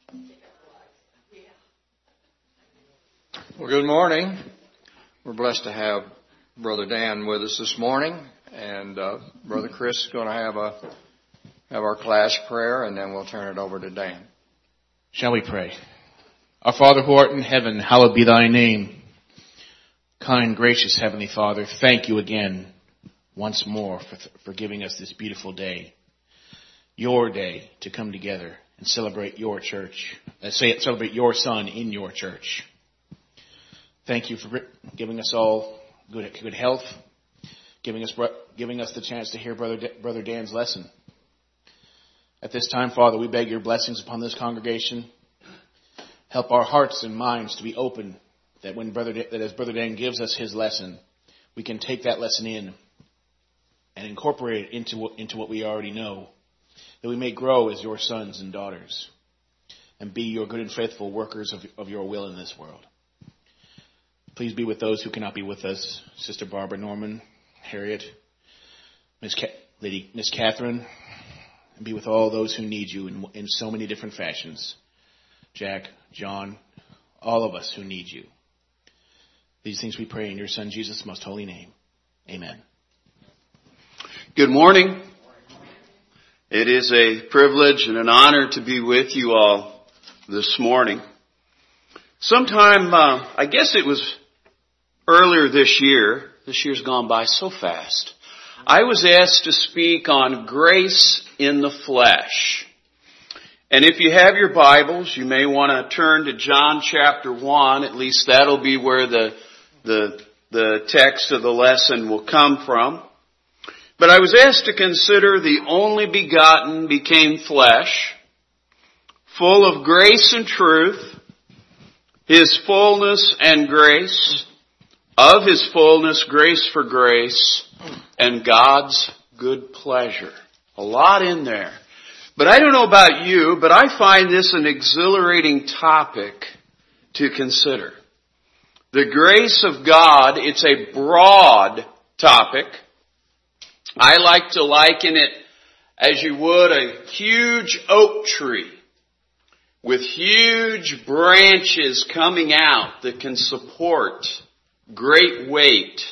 Well, good morning. We're blessed to have Brother Dan with us this morning, and Brother Chris is going to have our class prayer, and then we'll turn it over to Dan. Shall we pray? Our Father who art in heaven, hallowed be thy name. Kind, gracious Heavenly Father, thank you again, once more, for giving us this beautiful day. Your day to come together and celebrate your church. Celebrate your Son in your church. Thank you for giving us all good health, giving us the chance to hear Brother Dan's lesson. At this time, Father, we beg your blessings upon this congregation. Help our hearts and minds to be open, that as Brother Dan gives us his lesson, we can take that lesson in and incorporate it into what we already know, that we may grow as your sons and daughters and be your good and faithful workers of your will in this world. Please be with those who cannot be with us, Sister Barbara Norman, Harriet, Miss Catherine, and be with all those who need you in so many different fashions. Jack, John, all of us who need you. These things we pray in your Son Jesus' most holy name. Amen. Good morning. It is a privilege and an honor to be with you all this morning. Sometime, I guess it was earlier this year's gone by so fast, I was asked to speak on grace in the flesh. And if you have your Bibles, you may want to turn to John chapter 1. At least that'll be where the text of the lesson will come from. But I was asked to consider the only begotten became flesh, full of grace and truth, His fullness and grace, of His fullness, grace for grace, and God's good pleasure. A lot in there. But I don't know about you, but I find this an exhilarating topic to consider. The grace of God, it's a broad topic. I like to liken it as you would a huge oak tree with huge branches coming out that can support great weight.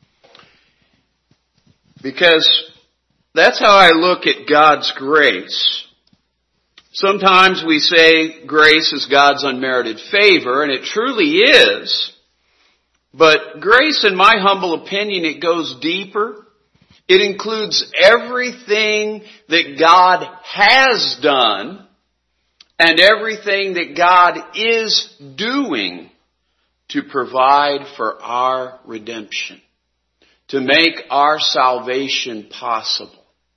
Because that's how I look at God's grace. Sometimes we say grace is God's unmerited favor, and it truly is. But grace, in my humble opinion, it goes deeper. It includes everything that God has done and everything that God is doing to provide for our redemption, to make our salvation possible.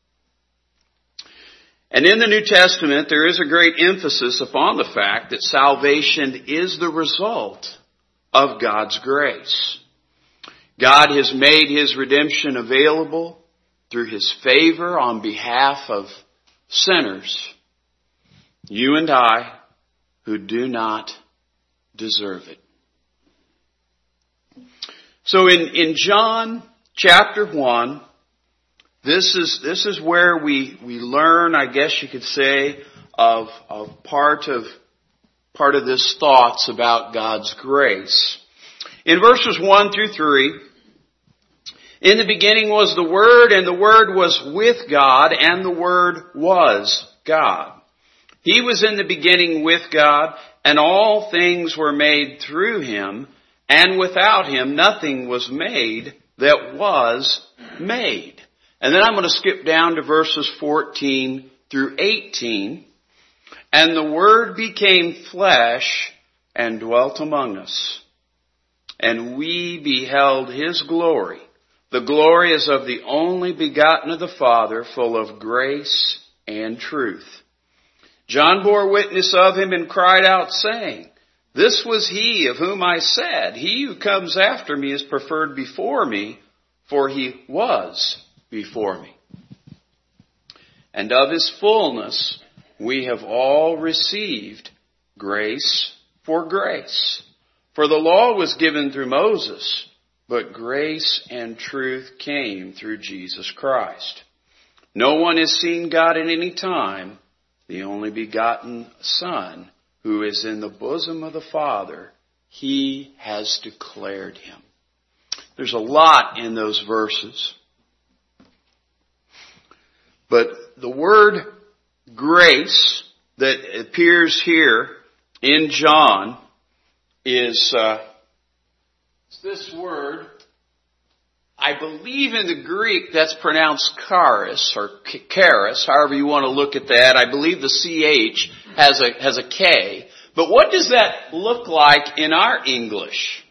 And in the New Testament, there is a great emphasis upon the fact that salvation is the result of God's grace. God has made His redemption available through His favor on behalf of sinners, you and I, who do not deserve it. So in John chapter 1, this is where we learn, I guess you could say, of part of this thoughts about God's grace. In verses 1 through 3, in the beginning was the Word, and the Word was with God, and the Word was God. He was in the beginning with God, and all things were made through Him, and without Him nothing was made that was made. And then I'm going to skip down to verses 14 through 18. And the Word became flesh and dwelt among us. And we beheld His glory. The glory is of the only begotten of the Father, full of grace and truth. John bore witness of Him and cried out, saying, This was He of whom I said, He who comes after me is preferred before me, for He was before me. And of His fullness we have all received grace for grace. For the law was given through Moses, but grace and truth came through Jesus Christ. No one has seen God at any time. The only begotten Son, who is in the bosom of the Father, He has declared him. There's a lot in those verses. But the word grace that appears here in John is this word. I believe in the Greek that's pronounced charis or charis, however you want to look at that. I believe the CH has a K. But what does that look like in our English?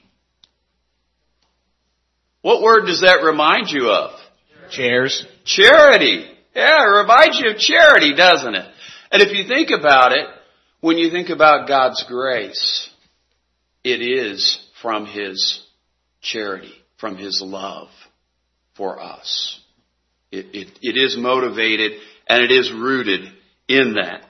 What word does that remind you of? Chairs. Charity. Yeah, it reminds you of charity, doesn't it? And if you think about it, when you think about God's grace, it is from His charity, from His love for us. It is motivated and it is rooted in that.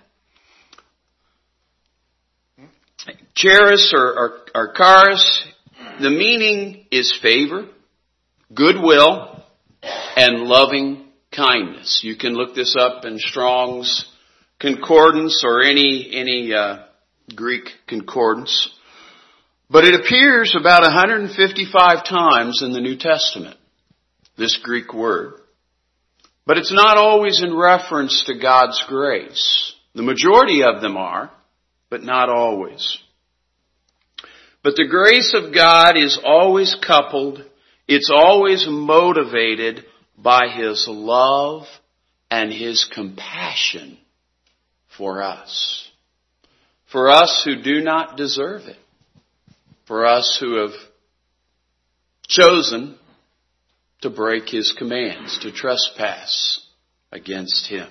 Charis or charis, the meaning is favor, goodwill, and loving kindness. You can look this up in Strong's Concordance or any Greek concordance. But it appears about 155 times in the New Testament, this Greek word. But it's not always in reference to God's grace. The majority of them are, but not always. But the grace of God is always coupled, it's always motivated by His love and His compassion for us. For us who do not deserve it. For us who have chosen to break His commands, to trespass against Him.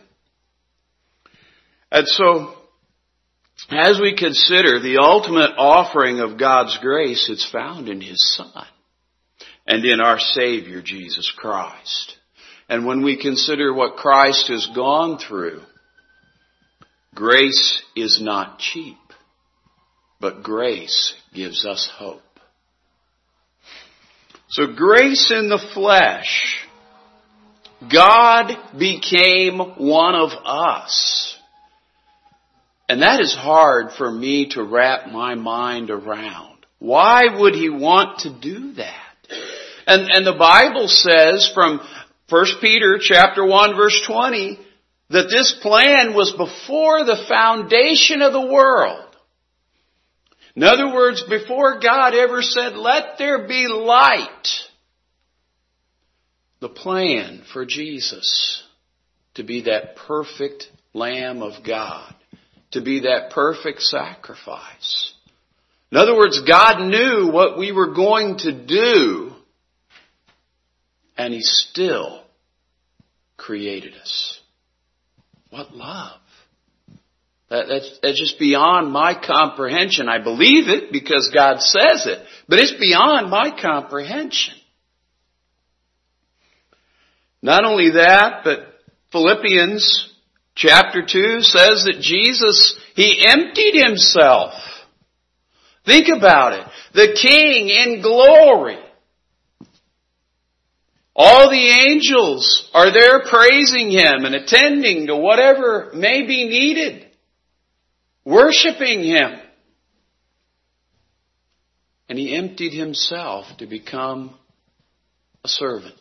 And so, as we consider the ultimate offering of God's grace, it's found in His Son and in our Savior, Jesus Christ. And when we consider what Christ has gone through, grace is not cheap, but grace gives us hope. So grace in the flesh, God became one of us. And that is hard for me to wrap my mind around. Why would He want to do that? And the Bible says from 1 Peter chapter 1 verse 20 that this plan was before the foundation of the world. In other words, before God ever said, "Let there be light," the plan for Jesus to be that perfect Lamb of God, to be that perfect sacrifice. In other words, God knew what we were going to do, and He still created us. What love! That's just beyond my comprehension. I believe it because God says it, but it's beyond my comprehension. Not only that, but Philippians chapter 2 says that Jesus, He emptied Himself. Think about it. The King in glory. All the angels are there praising Him and attending to whatever may be needed. Worshiping Him. And He emptied Himself to become a servant.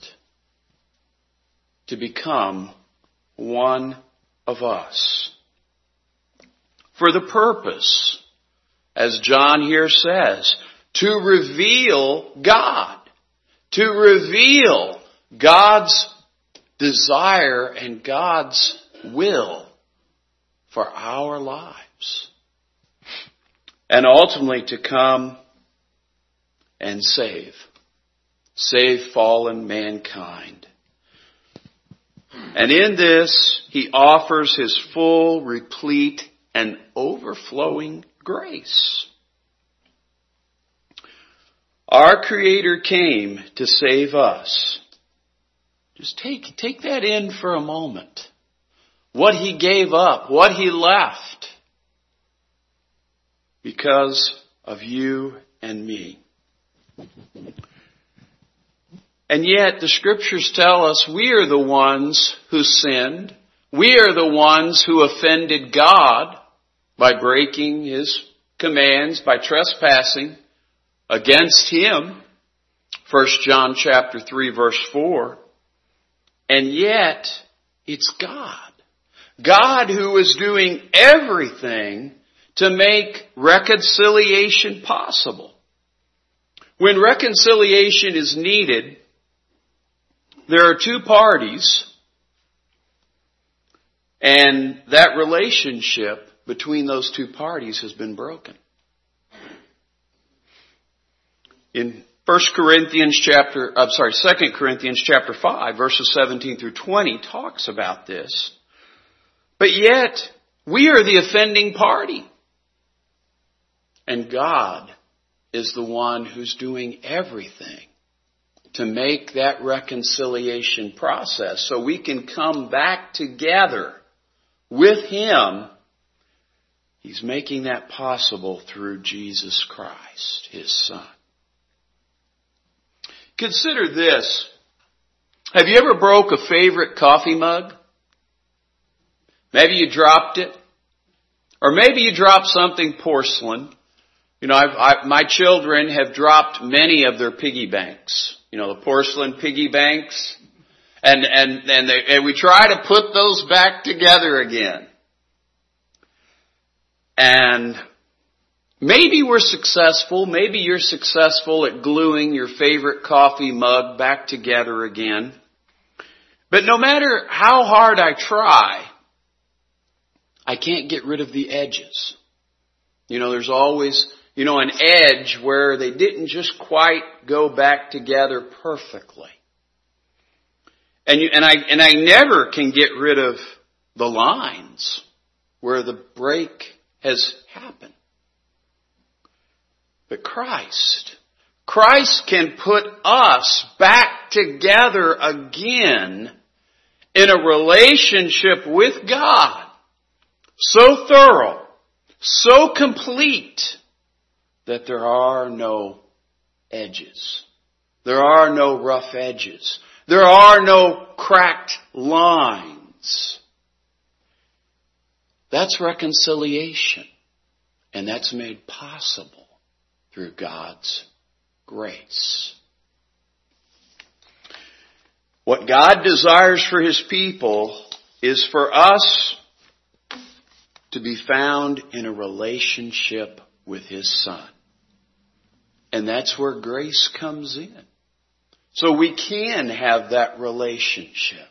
To become one of us. For the purpose, as John here says, to reveal God. To reveal God's desire and God's will for our lives. And ultimately to come and save. Save fallen mankind. And in this, He offers His full, replete, and overflowing grace. Our Creator came to save us. Just take that in for a moment. What He gave up, what He left, because of you and me. And yet the Scriptures tell us we are the ones who sinned. We are the ones who offended God. by breaking His commands, by trespassing against Him. 1 John chapter 3 verse 4. And yet, it's God. God who is doing everything to make reconciliation possible. When reconciliation is needed, there are two parties, and that relationship between those two parties has been broken. In 2 Corinthians chapter 5, verses 17 through 20 talks about this. But yet, we are the offending party. And God is the one who's doing everything to make that reconciliation process so we can come back together with Him. He's making that possible through Jesus Christ, His Son. Consider this. Have you ever broke a favorite coffee mug? Maybe you dropped it. Or maybe you dropped something porcelain. You know, my children have dropped many of their piggy banks. You know, the porcelain piggy banks. And we try to put those back together again. And maybe we're successful. Maybe you're successful at gluing your favorite coffee mug back together again. But no matter how hard I try, I can't get rid of the edges. You know, there's always, an edge where they didn't just quite go back together perfectly. And I never can get rid of the lines where the break has happened. But Christ can put us back together again in a relationship with God. So thorough, so complete, that there are no edges. There are no rough edges. There are no cracked lines. That's reconciliation. And that's made possible through God's grace. What God desires for His people is for us to be found in a relationship with His Son. And that's where grace comes in. So we can have that relationship.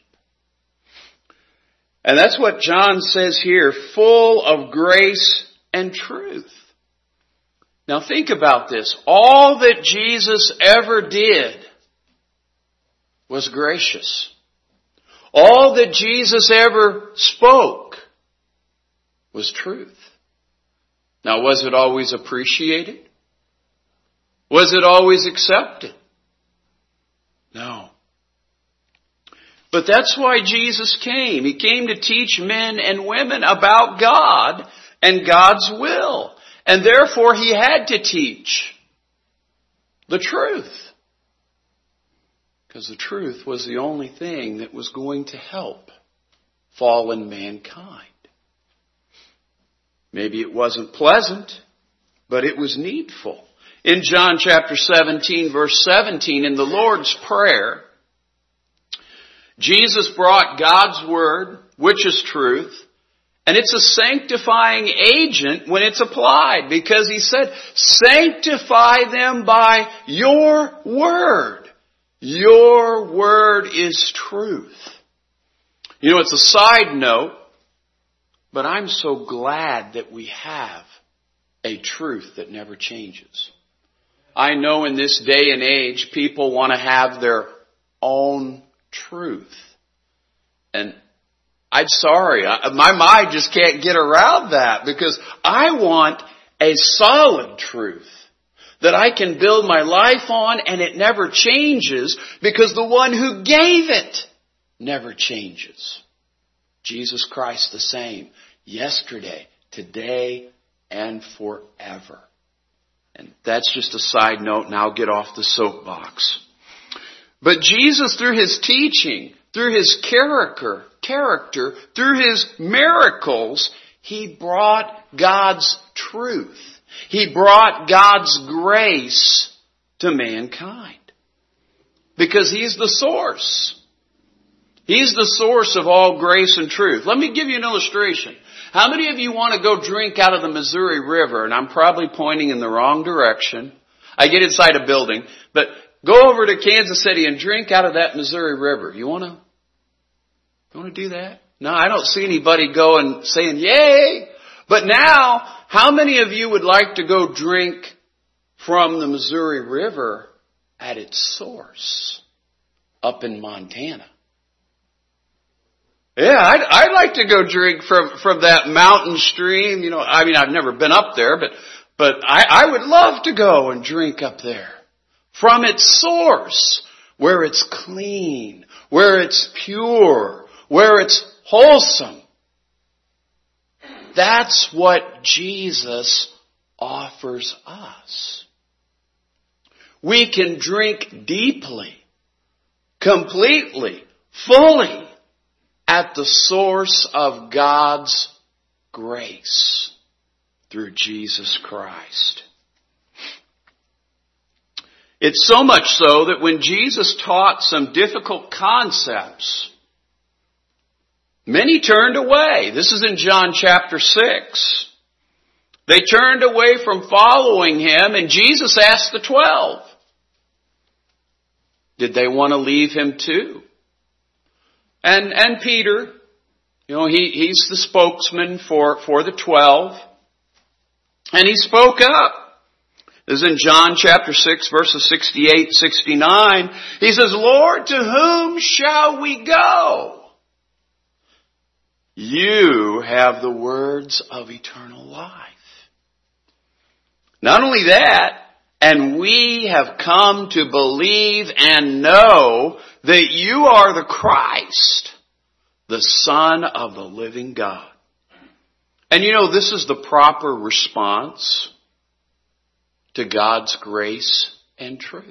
And that's what John says here, full of grace and truth. Now think about this. All that Jesus ever did was gracious. All that Jesus ever spoke was truth. Now, was it always appreciated? Was it always accepted? No. But that's why Jesus came. He came to teach men and women about God and God's will. And therefore, He had to teach the truth. Because the truth was the only thing that was going to help fallen mankind. Maybe it wasn't pleasant, but it was needful. In John chapter 17, verse 17, in the Lord's Prayer, Jesus brought God's Word, which is truth, and it's a sanctifying agent when it's applied, because He said, sanctify them by your Word. Your Word is truth. You know, it's a side note, but I'm so glad that we have a truth that never changes. I know in this day and age, people want to have their own truth. And I'm sorry, my mind just can't get around that, because I want a solid truth that I can build my life on, and it never changes, because the one who gave it never changes. Jesus Christ the same, yesterday, today, and forever. And that's just a side note, and I'll get off the soapbox. But Jesus, through His teaching, through His character, through His miracles, He brought God's truth. He brought God's grace to mankind. Because He's the source. He's the source of all grace and truth. Let me give you an illustration. How many of you want to go drink out of the Missouri River? And I'm probably pointing in the wrong direction. I get inside a building. But go over to Kansas City and drink out of that Missouri River. You want to do that? No, I don't see anybody going saying, yay! But now, how many of you would like to go drink from the Missouri River at its source up in Montana? Yeah, I'd like to go drink from that mountain stream. You know, I mean, I've never been up there, but I would love to go and drink up there from its source, where it's clean, where it's pure, where it's wholesome. That's what Jesus offers us. We can drink deeply, completely, fully at the source of God's grace through Jesus Christ. It's so much so that when Jesus taught some difficult concepts, many turned away. This is in John chapter 6. They turned away from following Him, and Jesus asked the 12. Did they want to leave Him too? And Peter, you know, he's the spokesman for the 12. And he spoke up. This is in John chapter 6, verses 68, 69. He says, Lord, to whom shall we go? You have the words of eternal life. Not only that, and we have come to believe and know that you are the Christ, the Son of the living God. And you know, this is the proper response to God's grace and truth.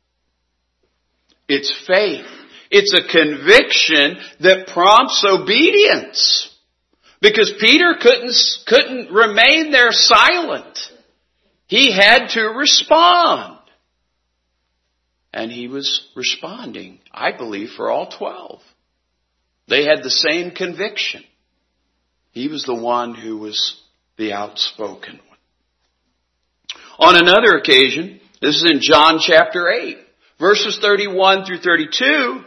It's faith. It's a conviction that prompts obedience. Because Peter couldn't remain there silent. He had to respond. And he was responding, I believe, for all 12. They had the same conviction. He was the one who was the outspoken one. On another occasion, this is in John chapter 8, verses 31 through 32,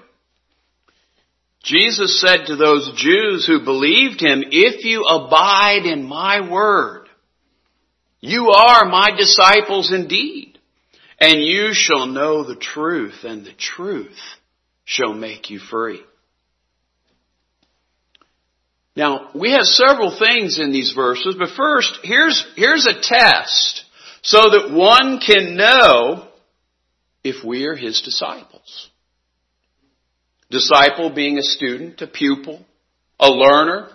Jesus said to those Jews who believed Him, if you abide in my word, you are my disciples indeed, and you shall know the truth, and the truth shall make you free. Now, we have several things in these verses, but first, here's a test so that one can know if we are His disciples. Disciple being a student, a pupil, a learner.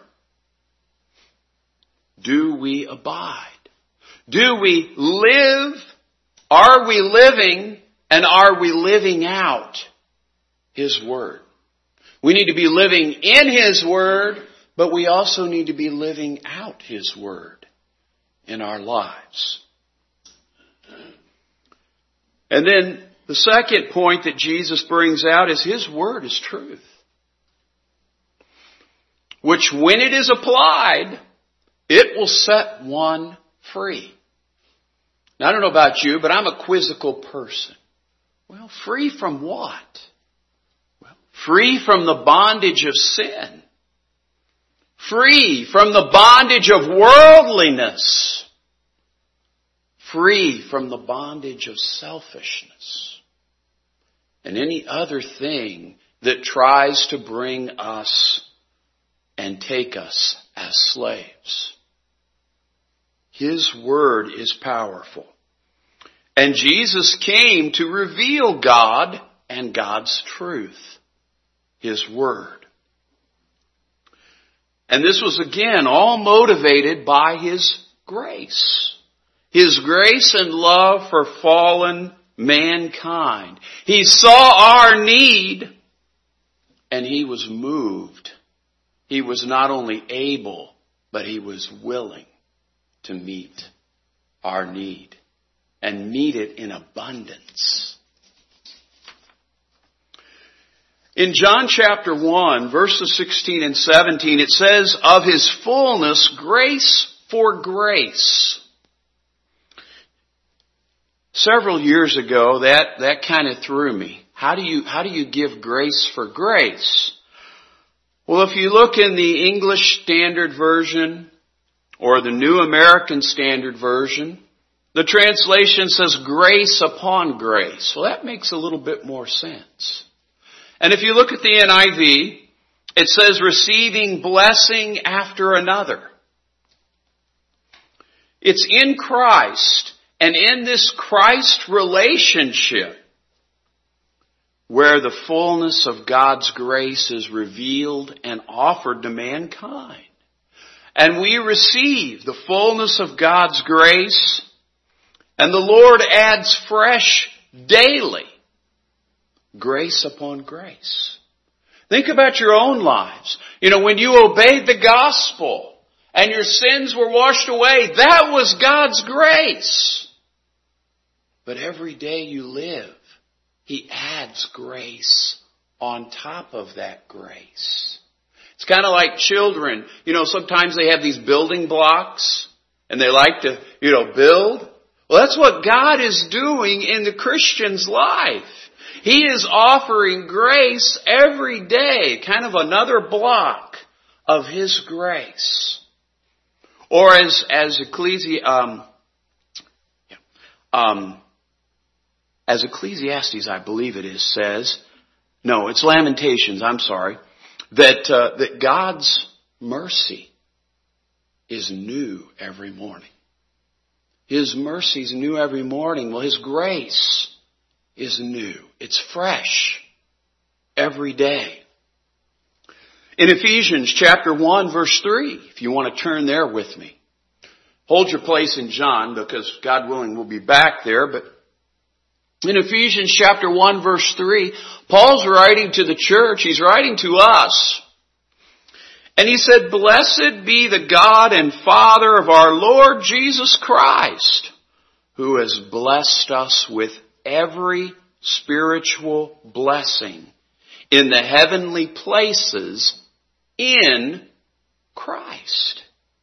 Do we abide? Do we live? Are we living? And are we living out His Word? We need to be living in His Word, but we also need to be living out His Word in our lives. And then the second point that Jesus brings out is His Word is truth. Which when it is applied, it will set one free. Now, I don't know about you, but I'm a quizzical person. Well, free from what? Well, free from the bondage of sin. Free from the bondage of worldliness. Free from the bondage of selfishness. And any other thing that tries to bring us and take us as slaves. His Word is powerful. And Jesus came to reveal God and God's truth. His Word. And this was again all motivated by His grace. His grace and love for fallen mankind. He saw our need and He was moved. He was not only able, but He was willing to meet our need and meet it in abundance. In John chapter 1, verses 16 and 17, it says, of His fullness, grace for grace. Several years ago, that kind of threw me. How do you give grace for grace? Well, if you look in the English Standard Version or the New American Standard Version, the translation says grace upon grace. Well, that makes a little bit more sense. And if you look at the NIV, it says receiving blessing after another. It's in Christ and in this Christ relationship where the fullness of God's grace is revealed and offered to mankind. And we receive the fullness of God's grace, and the Lord adds fresh daily grace upon grace. Think about your own lives. When you obeyed the gospel and your sins were washed away, that was God's grace. But every day you live, He adds grace on top of that grace. It's kind of like children. Sometimes they have these building blocks and they like to, build. Well, that's what God is doing in the Christian's life. He is offering grace every day, kind of another block of His grace. Or as Ecclesiastes, I believe it is, says, no, it's Lamentations, I'm sorry, that God's mercy is new every morning. His mercy is new every morning. Well, His grace is new. It's fresh every day. In Ephesians chapter 1, verse 3, if you want to turn there with me. Hold your place in John, because God willing we'll be back there, but in Ephesians chapter 1 verse 3, Paul's writing to the church, he's writing to us, and he said, blessed be the God and Father of our Lord Jesus Christ, who has blessed us with every spiritual blessing in the heavenly places in Christ.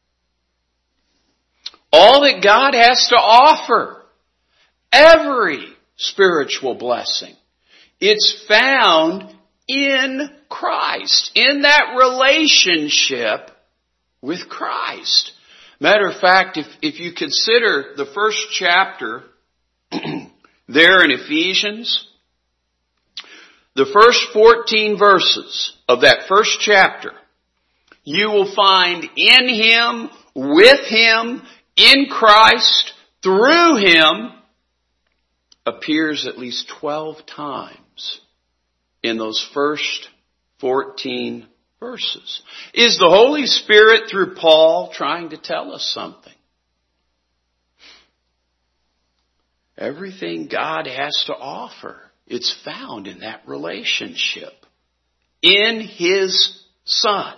All that God has to offer, every spiritual blessing, it's found in Christ, in that relationship with Christ. Matter of fact, if you consider the first chapter there in Ephesians, the first 14 verses of that first chapter, you will find in Him, with Him, in Christ, through Him, appears at least 12 times in those first 14 verses. Is the Holy Spirit, through Paul, trying to tell us something? Everything God has to offer, it's found in that relationship, in His Son.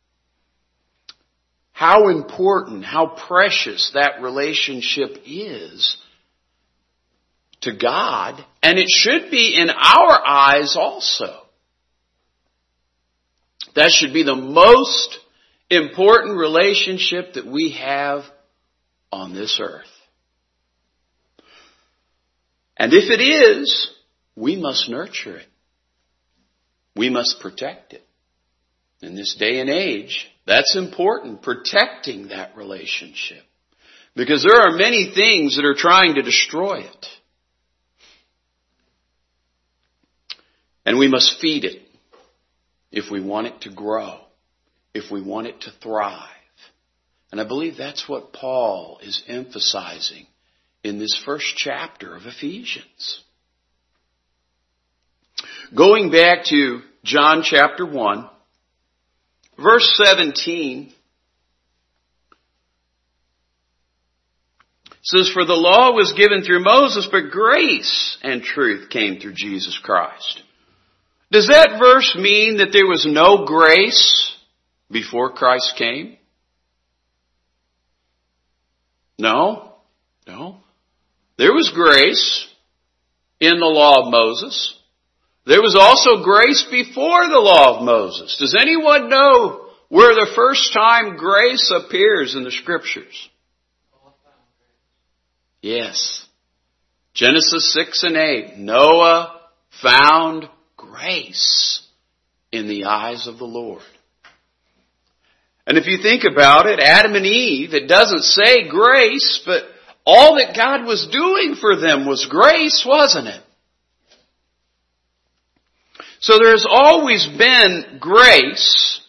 How important, how precious that relationship is to God, and it should be in our eyes also. That should be the most important relationship that we have on this earth. And if it is, we must nurture it. We must protect it. In this day and age, that's important, protecting that relationship. Because there are many things that are trying to destroy it. And we must feed it if we want it to grow, if we want it to thrive. And I believe that's what Paul is emphasizing in this first chapter of Ephesians. Going back to John chapter 1, verse 17 says, for the law was given through Moses, but grace and truth came through Jesus Christ. Does that verse mean that there was no grace before Christ came? No. There was grace in the law of Moses. There was also grace before the law of Moses. Does anyone know where the first time grace appears in the Scriptures? Yes. Genesis 6 and 8. Noah found grace in the eyes of the Lord. And if you think about it, Adam and Eve, it doesn't say grace, but all that God was doing for them was grace, wasn't it? So there's always been grace,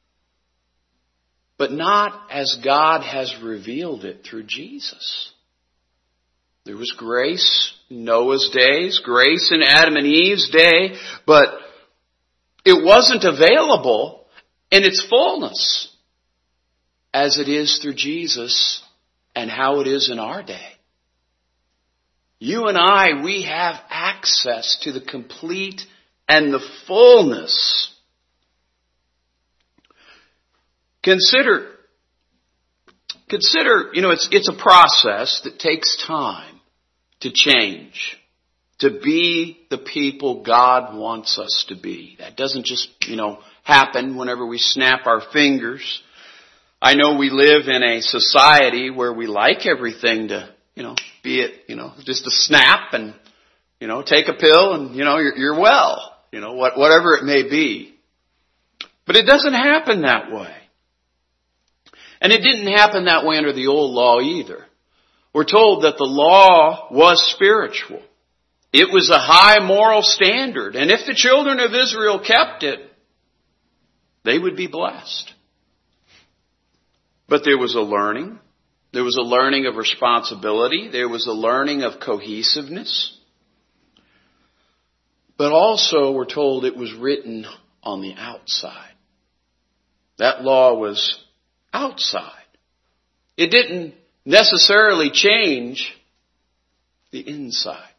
but not as God has revealed it through Jesus. There was grace in Noah's days, grace in Adam and Eve's day, but it wasn't available in its fullness as it is through Jesus and how it is in our day. You and I, we have access to the complete and the fullness. Consider, it's a process that takes time to change, to be the people God wants us to be. That doesn't just, happen whenever we snap our fingers. I know we live in a society where we like everything to, be it, just a snap and, take a pill and, you're well, whatever it may be. But it doesn't happen that way. And it didn't happen that way under the old law either. We're told that the law was spiritual. It was a high moral standard. And if the children of Israel kept it, they would be blessed. But there was a learning. There was a learning of responsibility. There was a learning of cohesiveness. But also we're told it was written on the outside. That law was outside. It didn't necessarily change the inside.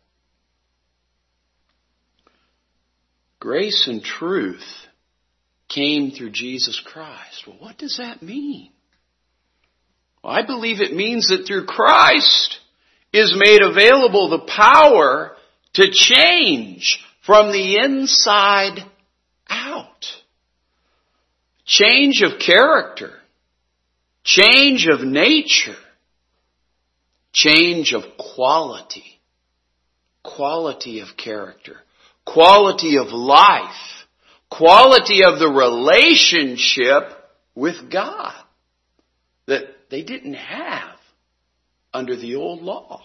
Grace and truth came through Jesus Christ. Well, what does that mean? Well, I believe it means that through Christ is made available the power to change from the inside out. Change of character. Change of nature. Change of quality. Quality of character. Quality of life. Quality of the relationship with God that they didn't have under the old law.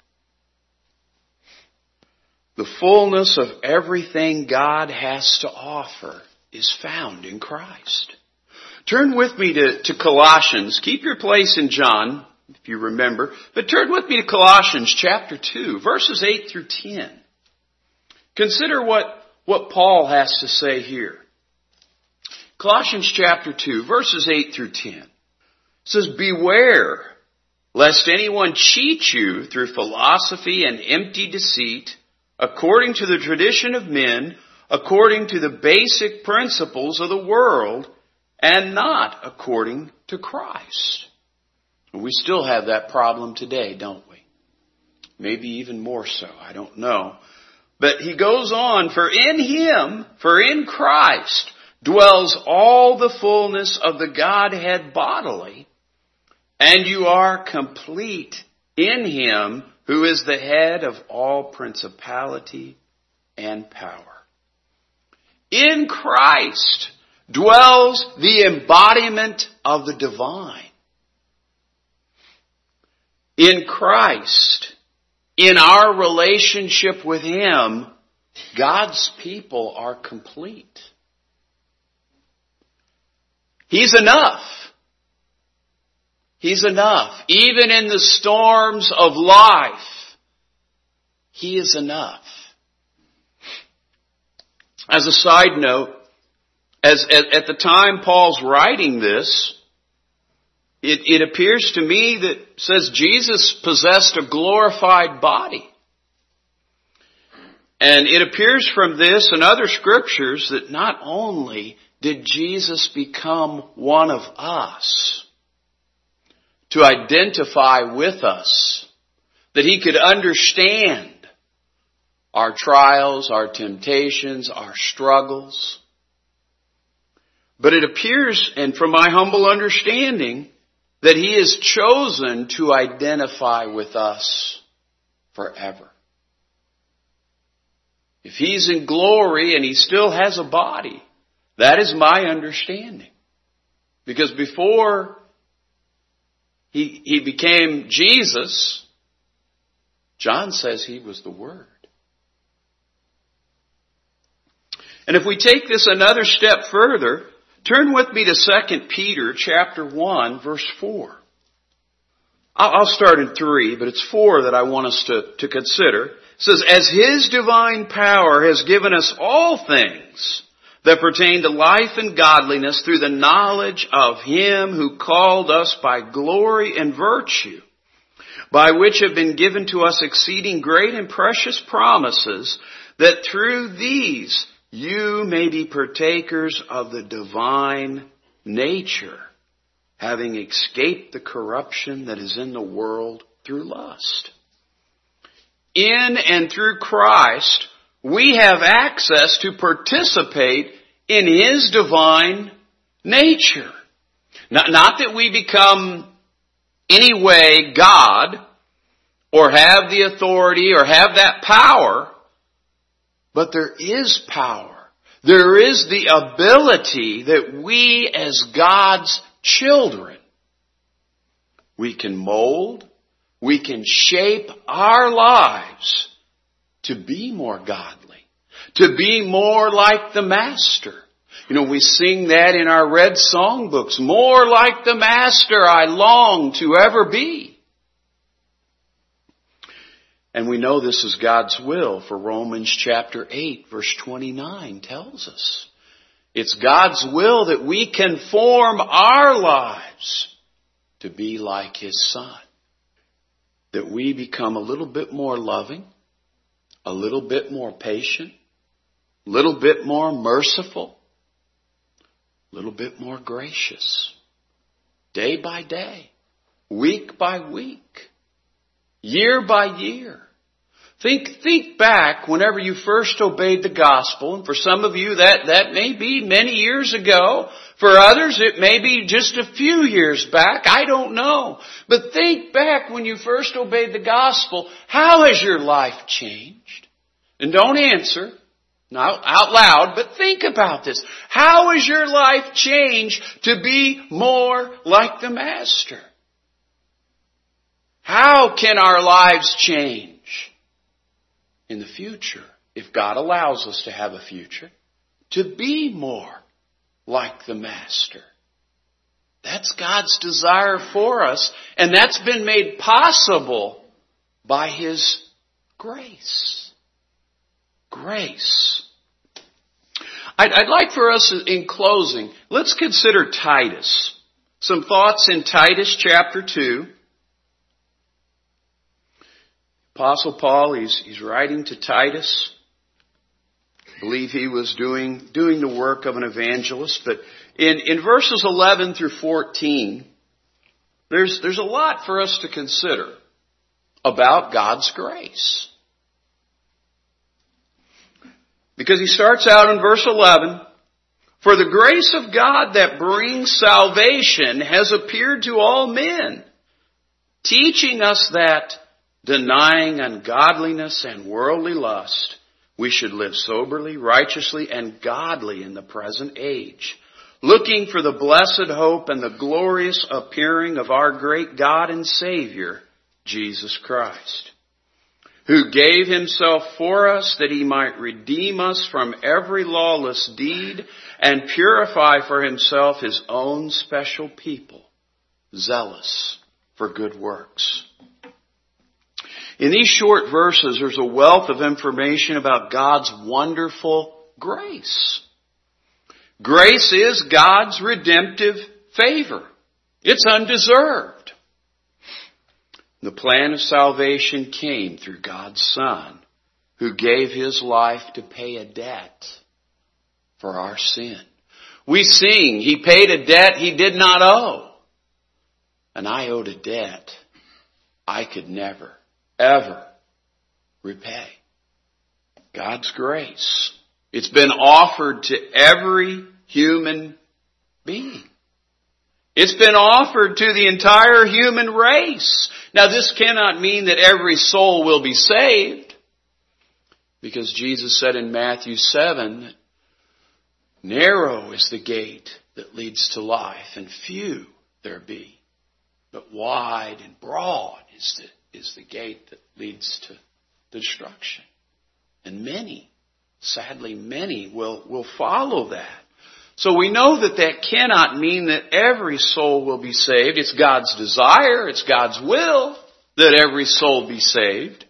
The fullness of everything God has to offer is found in Christ. Turn with me to Colossians. Keep your place in John, if you remember. But turn with me to Colossians chapter 2, verses 8 through 10. Consider what Paul has to say here. Colossians chapter 2, verses 8 through 10. It says, "Beware, lest anyone cheat you through philosophy and empty deceit, according to the tradition of men, according to the basic principles of the world, and not according to Christ." We still have that problem today, don't we? Maybe even more so, I don't know. But he goes on, "For in Christ, dwells all the fullness of the Godhead bodily, and you are complete in Him who is the head of all principality and power." In Christ dwells the embodiment of the divine. In Christ, in our relationship with Him, God's people are complete. He's enough. He's enough. Even in the storms of life, He is enough. As a side note, at the time Paul's writing this, it appears to me that says Jesus possessed a glorified body. And it appears from this and other scriptures that not only did Jesus become one of us to identify with us, that He could understand our trials, our temptations, our struggles. But it appears, and from my humble understanding, that He has chosen to identify with us forever. If He's in glory and He still has a body, that is my understanding. Because before He became Jesus, John says He was the Word. And if we take this another step further, turn with me to 2 Peter chapter 1, verse 4. I'll start in 3, but it's 4 that I want us to consider. It says, as His divine power has given us all things that pertain to life and godliness through the knowledge of Him who called us by glory and virtue, by which have been given to us exceeding great and precious promises, that through these you may be partakers of the divine nature, having escaped the corruption that is in the world through lust. In and through Christ, we have access to participate in His divine nature. Not that we become any way God, or have the authority, or have that power, but there is power. There is the ability that we as God's children, we can mold, we can shape our lives to be more godly, to be more like the Master. You know, we sing that in our red songbooks. More like the Master I long to ever be. And we know this is God's will, for Romans chapter 8 verse 29 tells us. It's God's will that we conform our lives to be like His Son. That we become a little bit more loving, a little bit more patient, a little bit more merciful, a little bit more gracious. Day by day, week by week, year by year. Think back whenever you first obeyed the gospel, and for some of you that may be many years ago. For others it may be just a few years back. I don't know. But think back when you first obeyed the gospel. How has your life changed? And don't answer not out loud, but think about this. How has your life changed to be more like the Master? How can our lives change in the future, if God allows us to have a future, to be more like the Master? That's God's desire for us, and that's been made possible by His grace. Grace. I'd like for us, in closing, let's consider Titus. Some thoughts in Titus chapter 2. Apostle Paul, he's writing to Titus. I believe he was doing the work of an evangelist. But in verses 11 through 14, there's a lot for us to consider about God's grace. Because he starts out in verse 11, for the grace of God that brings salvation has appeared to all men, teaching us that, denying ungodliness and worldly lust, we should live soberly, righteously, and godly in the present age, looking for the blessed hope and the glorious appearing of our great God and Savior, Jesus Christ, who gave Himself for us that He might redeem us from every lawless deed and purify for Himself His own special people, zealous for good works. In these short verses, there's a wealth of information about God's wonderful grace. Grace is God's redemptive favor. It's undeserved. The plan of salvation came through God's Son, who gave His life to pay a debt for our sin. We sing, He paid a debt He did not owe. an iota debt I could never, ever repay. God's grace. It's been offered to every human being. It's been offered to the entire human race. Now, this cannot mean that every soul will be saved, because Jesus said in Matthew 7, narrow is the gate that leads to life, and few there be. But wide and broad is the gate that leads to destruction. And many, sadly many, will follow that. So we know that cannot mean that every soul will be saved. It's God's desire, it's God's will that every soul be saved.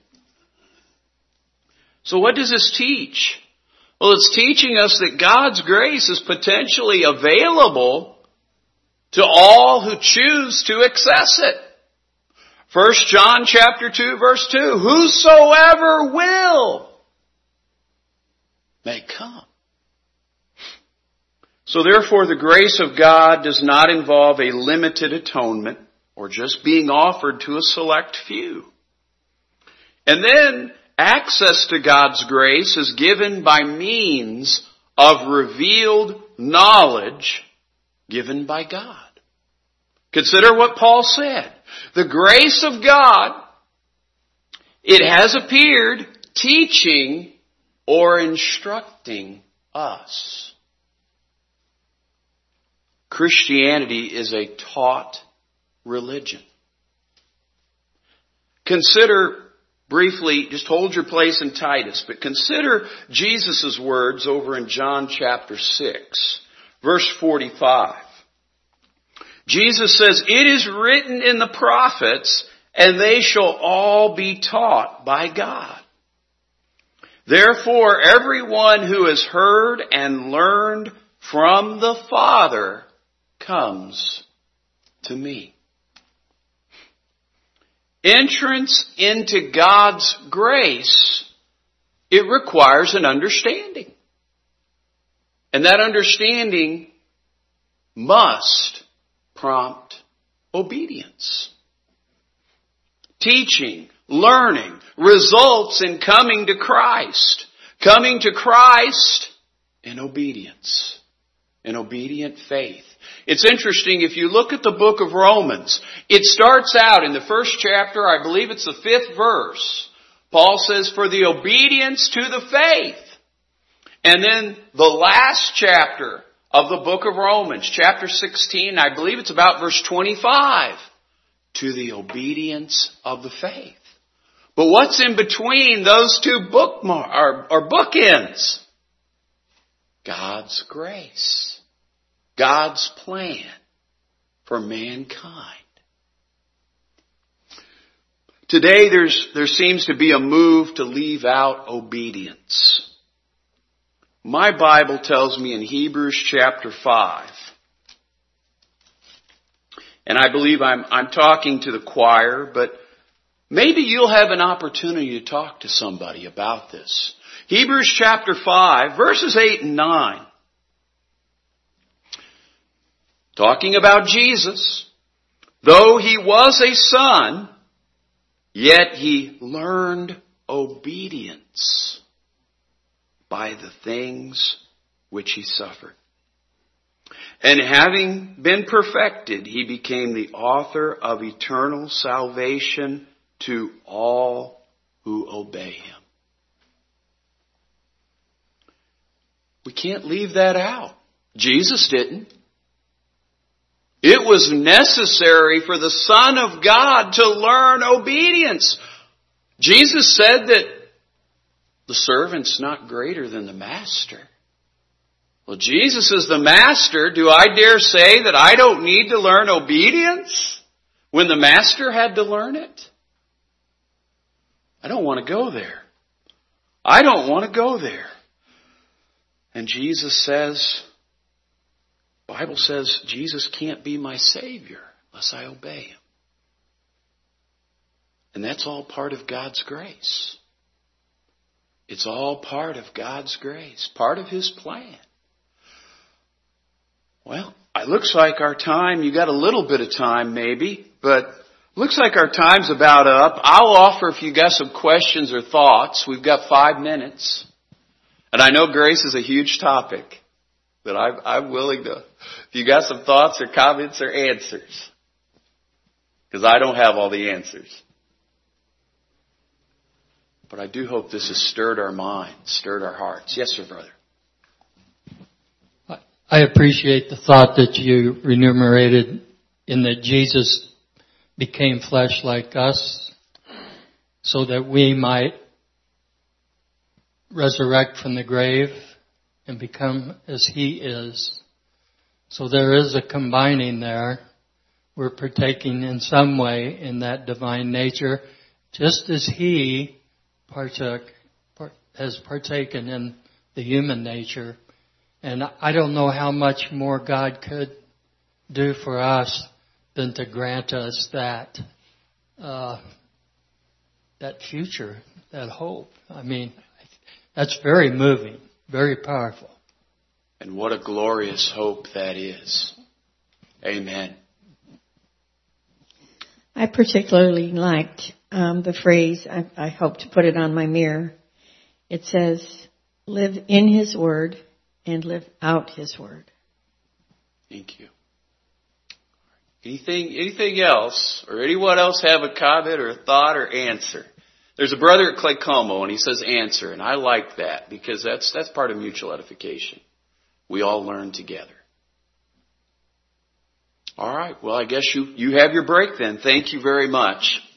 So what does this teach? Well, it's teaching us that God's grace is potentially available to all who choose to access it. 1 John chapter 2 verse 2, whosoever will may come. So therefore, the grace of God does not involve a limited atonement or just being offered to a select few. And then access to God's grace is given by means of revealed knowledge given by God. Consider what Paul said. The grace of God, it has appeared teaching or instructing us. Christianity is a taught religion. Consider briefly, just hold your place in Titus, but consider Jesus' words over in John chapter 6, verse 45. Jesus says, it is written in the prophets, and they shall all be taught by God. Therefore, everyone who has heard and learned from the Father comes to me. Entrance into God's grace, it requires an understanding. And that understanding must prompt obedience. Teaching, learning, results in coming to Christ. Coming to Christ in obedience. In obedient faith. It's interesting, if you look at the book of Romans, it starts out in the first chapter, I believe it's the 5th verse. Paul says, for the obedience to the faith. And then the last chapter of the book of Romans, chapter 16, I believe it's about verse 25, to the obedience of the faith. But what's in between those two bookends? God's grace. God's plan for mankind. Today there seems to be a move to leave out obedience. My Bible tells me in Hebrews chapter 5, and I believe I'm talking to the choir, but maybe you'll have an opportunity to talk to somebody about this. Hebrews chapter 5, verses 8 and 9. Talking about Jesus. Though he was a son, yet he learned obedience by the things which he suffered. And having been perfected, he became the author of eternal salvation to all who obey him. We can't leave that out. Jesus didn't. It was necessary for the Son of God to learn obedience. Jesus said that the servant's not greater than the master. Well, Jesus is the master. Do I dare say that I don't need to learn obedience when the master had to learn it? I don't want to go there. I don't want to go there. And Jesus says, the Bible says Jesus can't be my Savior unless I obey him. And that's all part of God's grace. It's all part of God's grace, part of his plan. Well, it looks like our time, you got a little bit of time maybe, but looks like our time's about up. I'll offer if you got some questions or thoughts. We've got 5 minutes. And I know grace is a huge topic, but I'm willing to, if you got some thoughts or comments or answers, because I don't have all the answers. But I do hope this has stirred our minds, stirred our hearts. Yes, sir, brother. I appreciate the thought that you enumerated in that Jesus became flesh like us so that we might resurrect from the grave and become as He is. So there is a combining there. We're partaking in some way in that divine nature, just as He has partaken in the human nature. And I don't know how much more God could do for us than to grant us that future, that hope. I mean, that's very moving, very powerful. And what a glorious hope that is. Amen. I particularly liked the phrase, I hope to put it on my mirror. It says, live in His Word and live out His Word. Thank you. Anything else? Or anyone else have a comment or a thought or answer? There's a brother at Clay Como and he says answer. And I like that because that's part of mutual edification. We all learn together. All right. Well, I guess you have your break then. Thank you very much.